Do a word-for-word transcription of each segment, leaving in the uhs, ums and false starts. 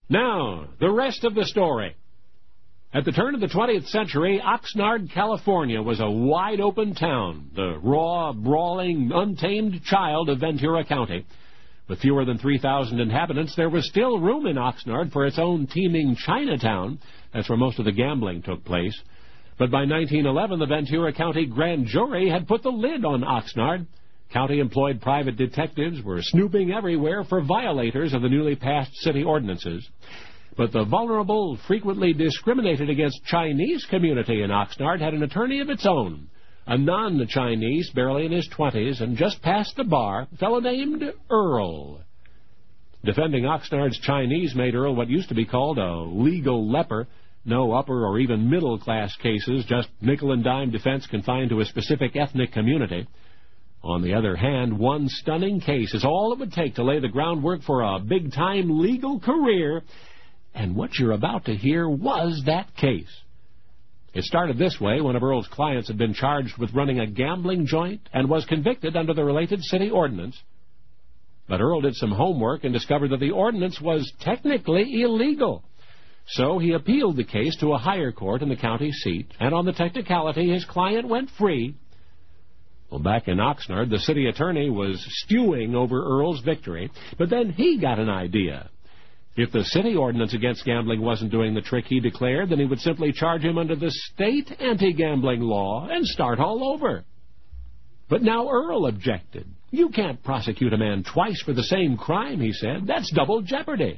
Now, the rest of the story. At the turn of the twentieth century, Oxnard, California was a wide-open town, the raw, brawling, untamed child of Ventura County. With fewer than three thousand inhabitants, there was still room in Oxnard for its own teeming Chinatown. That's where most of the gambling took place. But by nineteen eleven, the Ventura County Grand Jury had put the lid on Oxnard. County-employed private detectives were snooping everywhere for violators of the newly passed city ordinances. But the vulnerable, frequently discriminated against Chinese community in Oxnard had an attorney of its own, a non-Chinese, barely in his twenties, and just past the bar, a fellow named Earl. Defending Oxnard's Chinese made Earl what used to be called a legal leper. No upper or even middle-class cases, just nickel-and-dime defense confined to a specific ethnic community. On the other hand, one stunning case is all it would take to lay the groundwork for a big-time legal career, and what you're about to hear was that case. It started this way. One of Earl's clients had been charged with running a gambling joint and was convicted under the related city ordinance. But Earl did some homework and discovered that the ordinance was technically illegal. So he appealed the case to a higher court in the county seat, and on the technicality, his client went free. Well, back in Oxnard, the city attorney was stewing over Earl's victory, but then he got an idea. If the city ordinance against gambling wasn't doing the trick, he declared, then he would simply charge him under the state anti-gambling law and start all over. But now Earl objected. You can't prosecute a man twice for the same crime, he said. That's double jeopardy.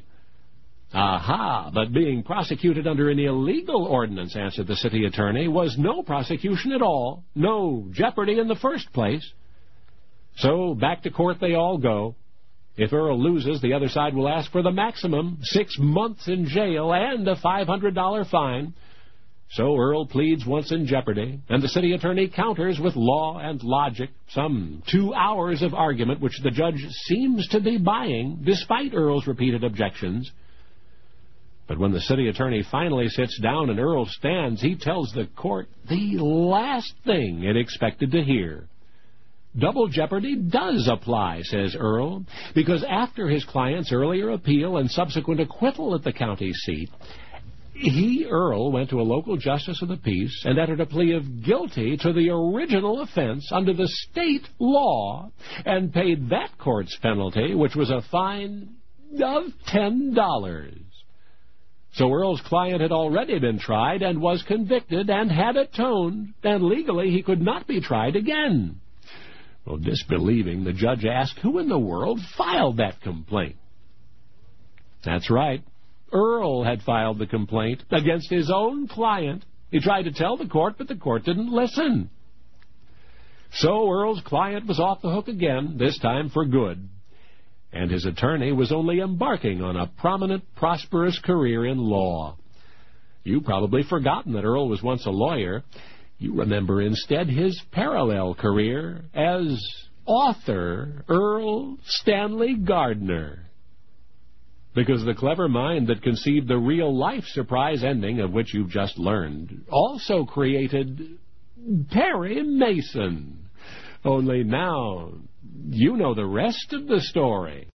Aha, but being prosecuted under an illegal ordinance, answered the city attorney, was no prosecution at all, no jeopardy in the first place. So back to court they all go. If Earl loses, the other side will ask for the maximum, six months in jail and a five hundred dollar fine. So Earl pleads once in jeopardy, and the city attorney counters with law and logic, some two hours of argument which the judge seems to be buying, despite Earl's repeated objections. But when the city attorney finally sits down and Earl stands, he tells the court the last thing it expected to hear. Double jeopardy does apply, says Earl, because after his client's earlier appeal and subsequent acquittal at the county seat, he, Earl, went to a local justice of the peace and entered a plea of guilty to the original offense under the state law and paid that court's penalty, which was a fine of ten dollars. So Earl's client had already been tried and was convicted and had atoned, and legally he could not be tried again. Well, disbelieving, the judge asked who in the world filed that complaint. That's right. Earl had filed the complaint against his own client. He tried to tell the court, but the court didn't listen. So Earl's client was off the hook again, this time for good. And his attorney was only embarking on a prominent, prosperous career in law. You've probably forgotten that Earl was once a lawyer. You remember instead his parallel career as author Earl Stanley Gardner. Because the clever mind that conceived the real-life surprise ending of which you've just learned also created Perry Mason. Only now, you know the rest of the story.